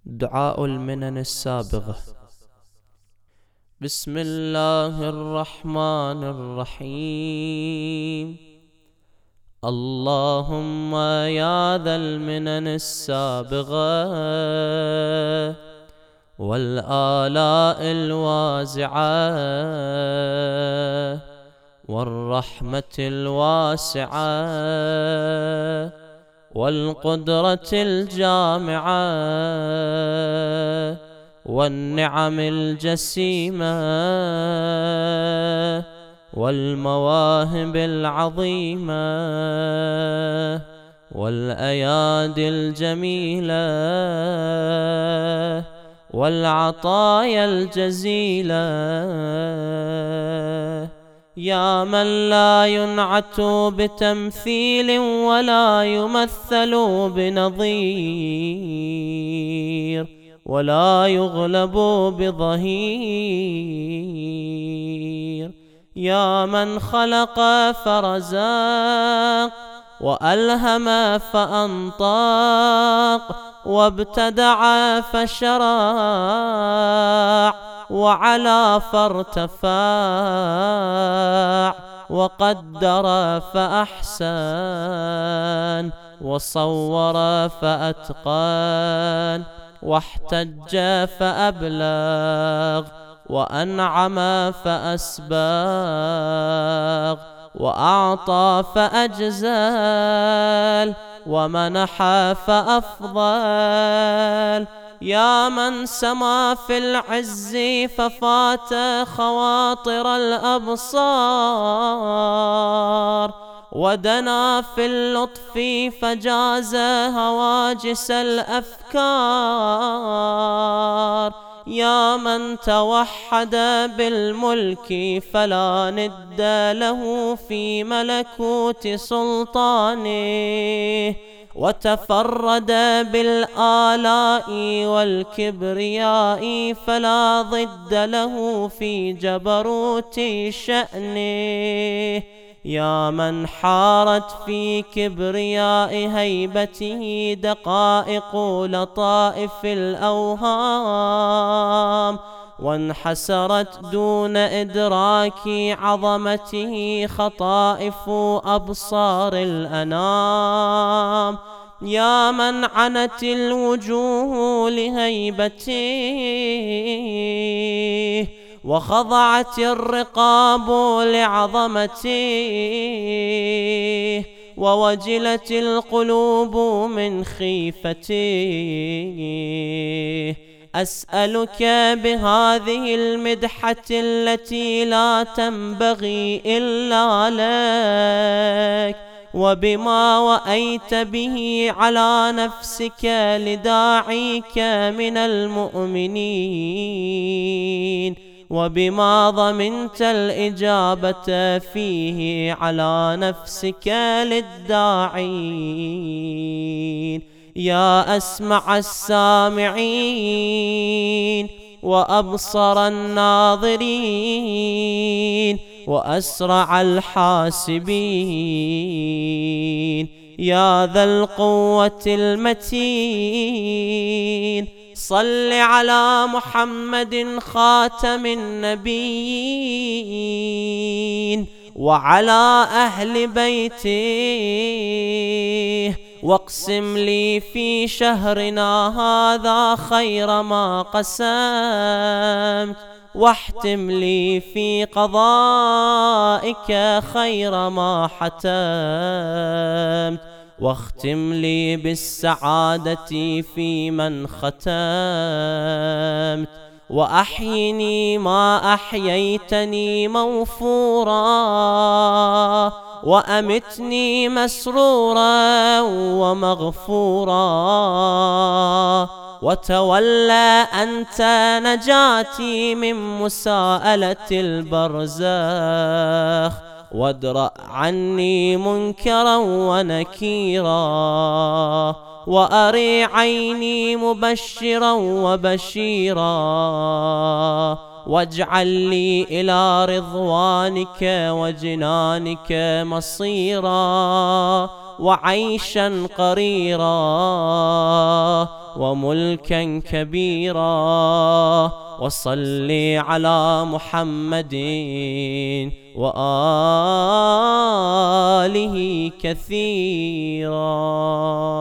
دعاء المنن السابغة. بسم الله الرحمن الرحيم. اللهم يا ذا المنن السابغة والآلاء الوازعة والرحمة الواسعة والقدرة الجامعة والنعم الجسيمة والمواهب العظيمة والأيادي الجميلة والعطايا الجزيلة، يا من لا ينعت بتمثيل ولا يمثل بنظير ولا يغلب بظهير، يا من خلق فرزاق وألهم فأنطاق وابتدع فشرع وعلى فارتفاع وقدر فأحسن وصور فأتقن واحتج فأبلغ وأنعم فأسبغ وأعطى فأجزل ومنح فأفضل، يا من سما في العز ففات خواطر الأبصار ودنا في اللطف فجاز هواجس الأفكار، يا من توحد بالملك فلا ند له في ملكوت سلطانه وتفرد بالآلاء والكبرياء فلا ضد له في جبروت شأنه، يا من حارت في كبرياء هيبته دقائق لطائف الأوهام وانحسرت دون إدراك عظمته خطائف أبصار الأنام، يا من عنت الوجوه لهيبته وخضعت الرقاب لعظمته ووجلت القلوب من خيفته، أسألك بهذه المدحة التي لا تنبغي إلا لك وبما وأيت به على نفسك لداعيك من المؤمنين وبما ضمنت الإجابة فيه على نفسك للداعين، يا أسمع السامعين وأبصر الناظرين وأسرع الحاسبين، يا ذا القوة المتين، صل على محمد خاتم النبيين وعلى أهل بيته، واقسم لي في شهرنا هذا خير ما قسمت واحتم لي في قضائك خير ما حتمت واختم لي بالسعادة في من ختمت، وأحيني ما أحييتني موفورا وأمتني مسرورا ومغفورا، وتولى أنت نجاتي من مساءلة البرزخ وادرأ عني منكرا ونكيرا وأري عيني مبشرا وبشيرا واجعل لي إلى رضوانك وجنانك مصيرا وعيشا قريرا وملكا كبيرا، وصل على محمد وآله كثيرا.